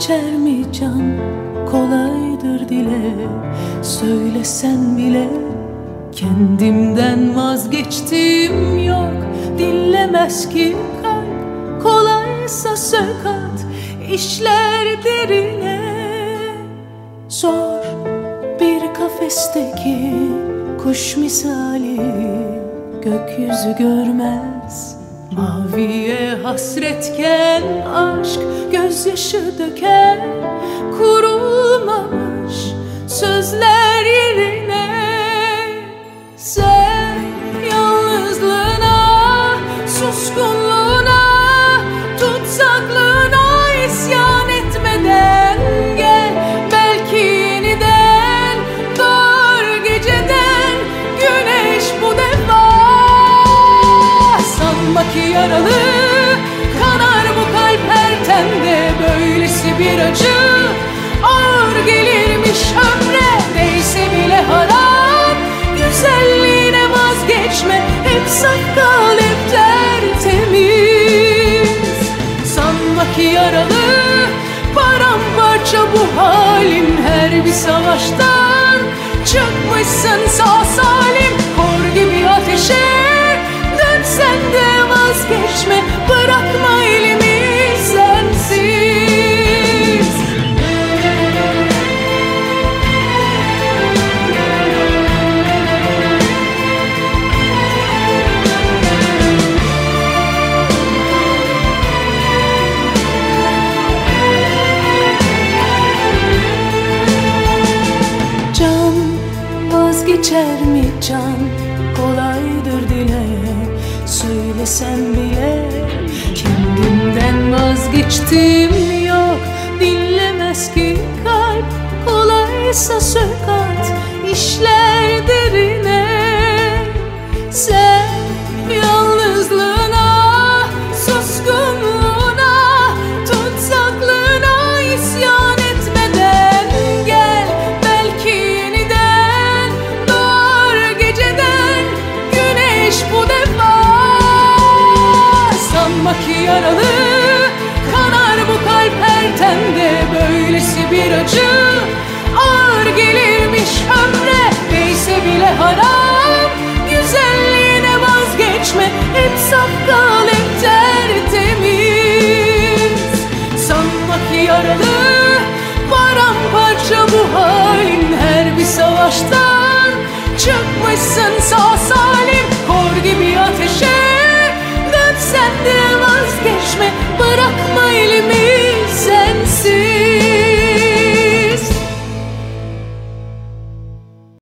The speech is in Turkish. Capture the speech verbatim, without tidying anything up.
geçer mi can? Kolaydır dile söylesen bile. Kendimden vazgeçtim yok, dinlemez ki kalp. Kolaysa sökat, işler derine. Zor bir kafesteki kuş misali, gökyüzü görmez. Maviye hasretken aşk gözyaşı döker. Kurulmamış sözler yerine. Sen yalnızlığına, suskunluğuna, tutsaklığına isyan etmeden gel. Belki yeniden doğar geceden güneş bu defa. Sanma ki yaralı kanar bu kalp her tende. Böylesi bir acı ağır gelirmiş ömre. Değse bile harap, güzelliğine vazgeçme. Hep saf kal, hep tertemiz. Sanma ki yaralı paramparça bu halim. Her bir savaştan çıkmışsın sağ salim. Kor gibi ateşe dönsen de vazgeçme. Bırakma elimi sensiz. Can vazgeçer mi can? Kolaydır dile söylesen bile. Kendimden vazgeçtim yok, dinlemez ki kalp. Kolaysa sökat, işler derine. Sen yalnızlığına, suskunluğuna, tutsaklığına isyan etmeden gel. Belki yeniden doğar geceden güneş bu defa. Sanma ki yaralı kanar bu kalp her tende. Böylesi bir acı ağır gelirmiş ömre. Değse bile harap, güzelliğine vazgeçme. Hep saf kal, hep tertemiz. Sanma ki yaralı paramparça bu halin. Her bir savaştan çıkmışsın sağ salim. Kor gibi ateşe dönsen de vazgeçme. Bırak